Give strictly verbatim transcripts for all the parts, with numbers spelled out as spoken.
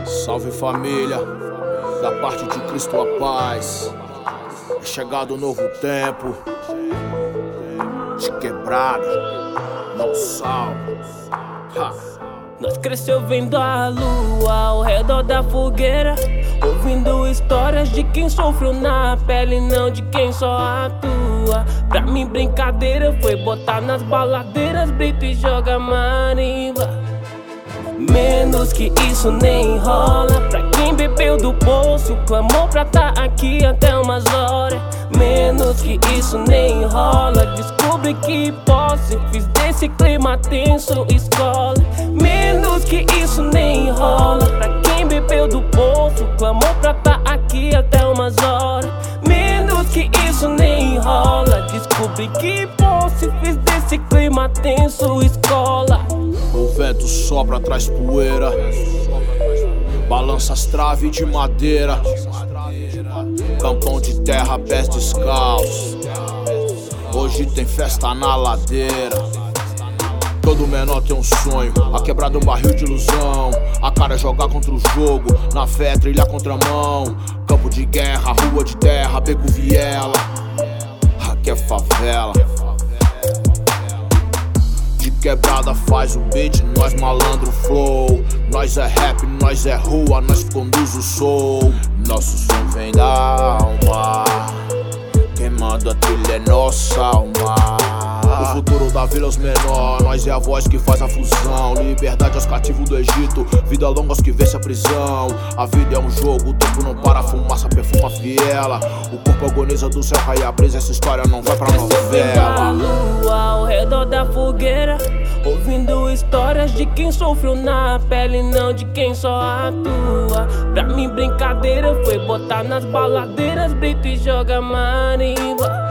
Salve família, da parte de Cristo a paz. É chegado um novo tempo de quebrada, não salvo. Ha. Nós cresceu vendo a lua ao redor da fogueira, ouvindo histórias de quem sofreu na pele, não de quem só atua. Pra mim brincadeira foi botar nas baladeiras brito e joga marimba. Menos que isso nem rola. Pra quem bebeu do bolso, clamou pra tá aqui até umas horas. Menos que isso nem rola. Descobri que posso e fiz desse clima tenso escola. Menos que isso nem rola. Pra quem bebeu do bolso, clamou pra tá aqui até umas horas. Menos que isso nem rola. Descobri que posso e fiz desse clima tenso escola. O vento sopra, traz poeira, balança as traves de madeira, campão de terra, pés descalços. Hoje tem festa na ladeira. Todo menor tem um sonho, a quebrar um barril de ilusão. A cara é jogar contra o jogo, na fé trilhar contramão. Campo de guerra, rua de terra, beco viela. Aqui é favela. Quebrada faz o beat, nós malandro flow. Nós é rap, nós é rua, nós conduz o soul. Nosso som vem da alma, quem manda a trilha é nossa alma. O futuro da vila é os menor, nós é a voz que faz a fusão. Liberdade aos cativos do Egito, vida longa aos que vence a prisão. A vida é um jogo, o tempo não para, a fumaça perfuma a fiela. O corpo agoniza do céu, cai a brisa, essa história não vai pra novela. A lua ao redor da fogueira, ouvindo histórias de quem sofreu na pele, não de quem só atua. Pra mim brincadeira foi botar nas baladeiras brito e joga marimba.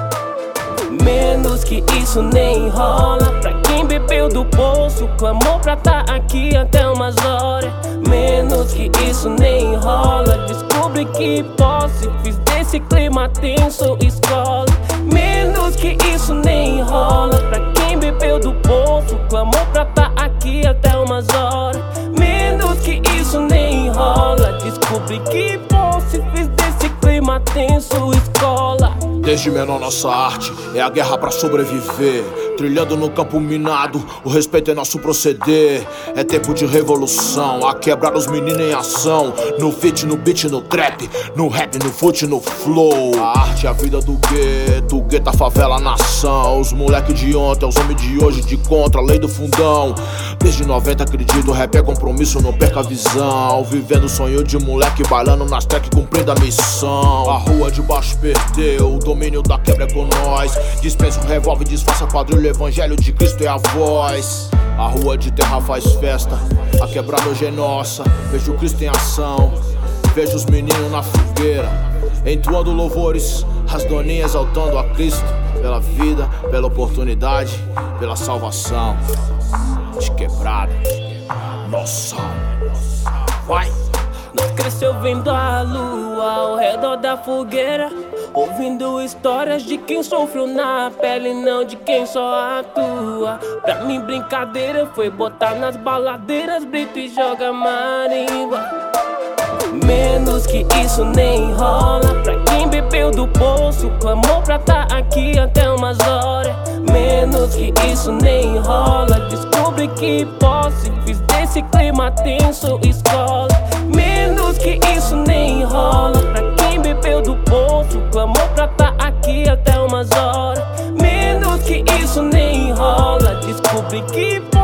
Menos que isso nem rola. Pra quem bebeu do bolso, clamou pra tá aqui até umas horas. Menos que isso nem rola. Descobri que posso e fiz desse clima tenso escola. Menos que isso nem rola. Pra quem bebeu do bolso, clamou pra tá aqui até umas horas. Menos que isso nem rola. Descobri que posso e fiz desse clima tenso escola. Desde menor nossa arte é a guerra pra sobreviver. Trilhando no campo minado, o respeito é nosso proceder. É tempo de revolução, a quebrar os meninos em ação. No feat, no beat, no trap, no rap, no foot, no flow. A arte é a vida do gueto, o gueto, a favela, a nação. Os moleque de ontem, os homens de hoje, de contra a lei do fundão. Desde noventa acredito, rap é compromisso, não perca a visão. Vivendo o sonho de moleque, bailando nas tracks, cumprindo a missão. A rua de baixo perdeu, o domínio da quebra é com nós. Dispensa o revólver, disfarça a quadrilha, o evangelho de Cristo é a voz. A rua de terra faz festa, a quebrada hoje é nossa. Vejo Cristo em ação, vejo os meninos na fogueira, entoando louvores, as doninhas exaltando a Cristo. Pela vida, pela oportunidade, pela salvação. De quebrada, nossa, vai! Nós cresceu vendo a lua ao redor da fogueira, ouvindo histórias de quem sofreu na pele, não de quem só atua. Pra mim brincadeira foi botar nas baladeiras brito e joga marimba. Menos que isso nem rola. Pra quem bebeu do bolso, clamou pra tá aqui até umas horas. Menos que isso nem rola. Descobri que posso e fiz desse clima tenso escola. Menos que isso nem rola. Pra quem bebeu do bolso, clamou pra tá aqui até umas horas. Menos que isso nem rola. Descobri que